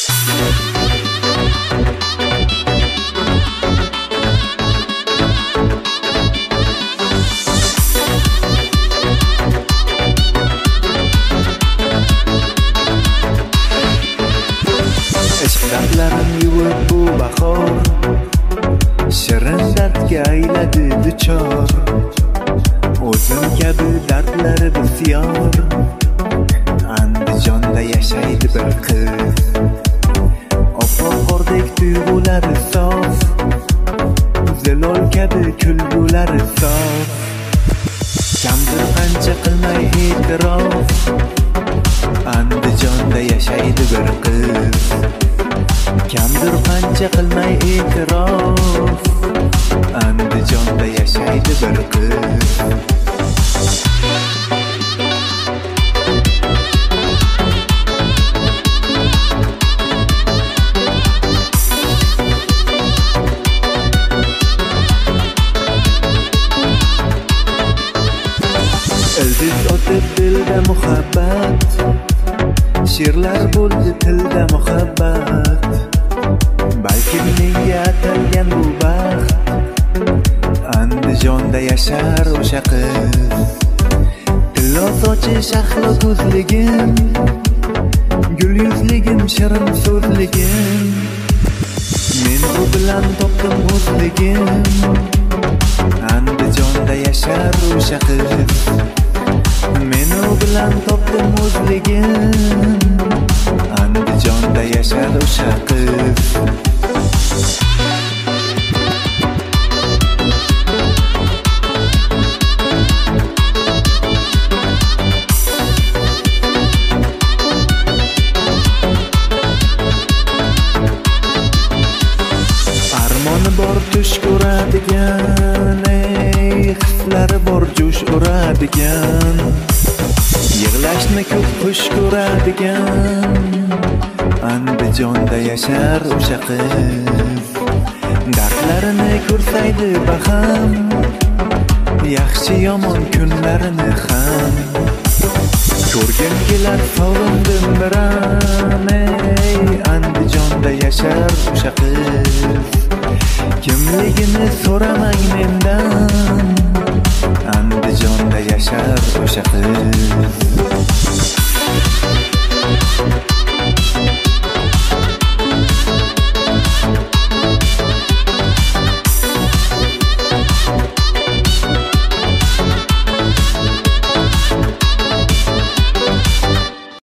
Lablarim yuvib bu bahor shirin dardga ayladi duchor. O'zim kabi dardlari bisyor Andijonda yashaydi bir qiz. Oppoq qordek tuyg'ulari sof, zilol kabi kulgulari sof. Kamdir qancha qilmay e'tirof Andijonda yashaydi bir qiz. Kamdir qancha qilmay e'tirof Andijonda yashaydi bir qiz. Ildiz otib dilda muhabbat, she'rlar bo'ldi tilda muhabbat. Balki menga atalgan bu baxt Andijonda yashar o'sha qiz. Tillo sochi shahlo ko'zligim, gul yuzligim, shirin so'zligim. Men u bilan topdim o'zligim. Andijonda yashar o'sha qiz. Men u bilan topdim o'zligim. Andijonda yashar o'sha qiz. Armoni bor tush ko'radigan, hislari bor jo'sh uradigan. Yig'lashni ko'p xush ko'radigan Andijonda yashar o'sha qiz. Dardlarini ko'rsaydi baham, yaxshi yomon kunlarini ham. Ko'rgim kelar sog'indim biram, Andijonda yashar o'sha qiz. Kimligini so'ramang mendan, Andijonda yashar o'sha qiz.